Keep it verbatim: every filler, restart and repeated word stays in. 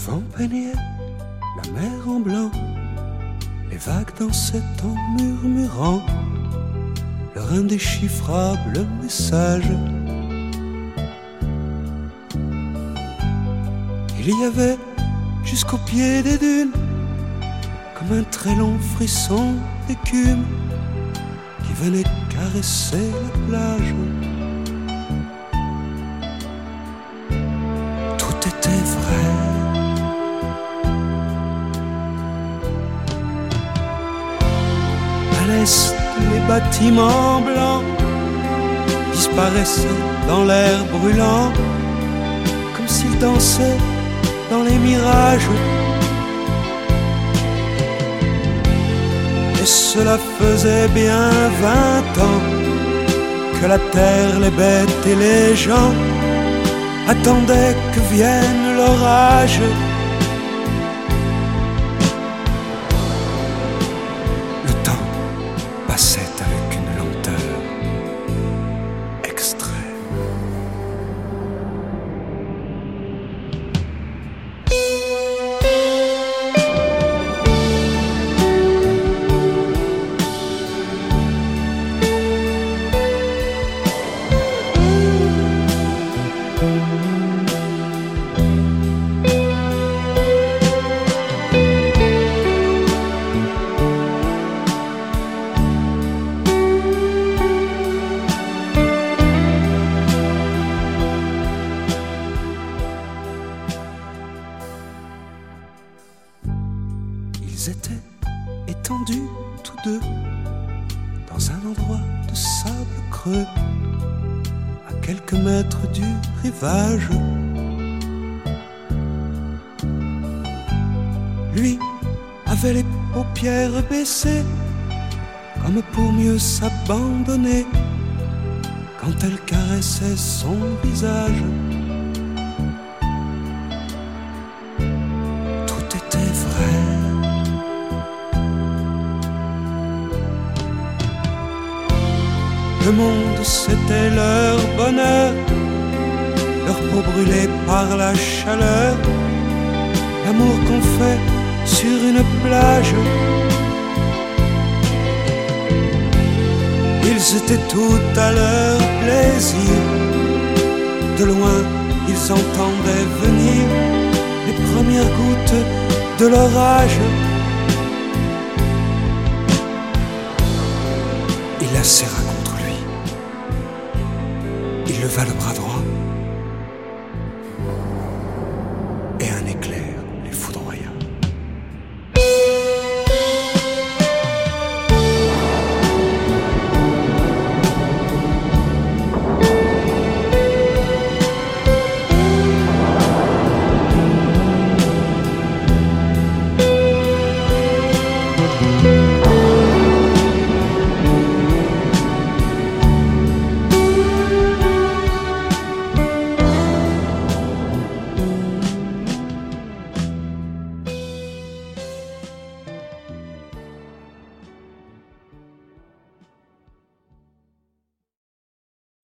vent peignait la mer en blanc, les vagues dansaient en murmurant leur indéchiffrable message. Il y avait jusqu'au pied des dunes comme un très long frisson d'écume qui venait caresser la plage. Tout était vrai. À l'est, les bâtiments blancs disparaissaient dans l'air brûlant, comme s'ils dansaient dans les mirages. Et cela faisait bien vingt ans que la terre, les bêtes et les gens attendaient que vienne l'orage. Le temps passait avec une lenteur extrême. Ils étaient étendus tous deux dans un endroit de sable creux, à quelques mètres du rivage. Lui avait les paupières baissées, comme pour mieux s'abandonner quand elle caressait son visage. Tout était vrai. Le monde, c'était leur bonheur, leur peau brûlée par la chaleur, l'amour qu'on fait sur une plage. Ils étaient tout à leur plaisir. De loin, ils entendaient venir les premières gouttes de l'orage. Il la serra contre lui. Il leva le bras droit